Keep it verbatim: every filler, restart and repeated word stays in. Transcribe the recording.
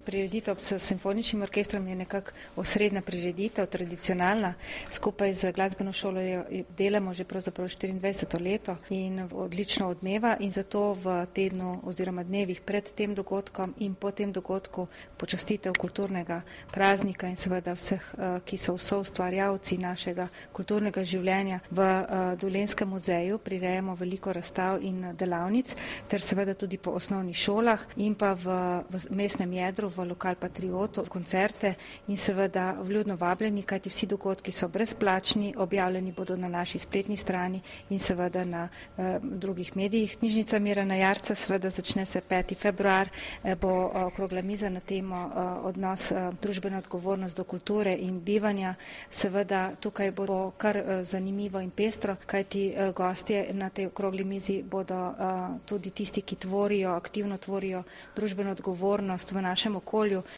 prireditev s simfoničnim orkestrom je nekako osrednja prireditev, tradicionalna. Skupaj z glasbeno šolo jo delamo že pravzaprav štiriindvajseto leto in odlično odmeva in zato v tednu oziroma dnevih pred tem dogodkom in po tem dogodku počastitev kulturnega praznika in seveda vseh, ki so soustvarjalci našega kulturnega življenja. V Dolenjskem muzeju prirejamo veliko razstav in delavnic ter seveda tudi po osnovnih šolah in pa v, v mestnem jedru, v lokal Patriotu, koncerte in seveda vljudno vabljeni, kajti vsi dogodki so brezplačni, objavljeni bodo na naši spletni strani in seveda na eh, drugih medijih. Knjižnica Mirana Jarca seveda začne se peti februar, eh, bo okrogla miza na temo eh, odnos eh, družbena odgovornost do kulture in bivanja. Seveda tukaj bo kar eh, zanimivo in pestro, kajti eh, gostje na tej okrogli mizi bodo eh, tudi tisti, ki tvorijo, aktivno tvorijo družbeno odgovornost v našem okolju.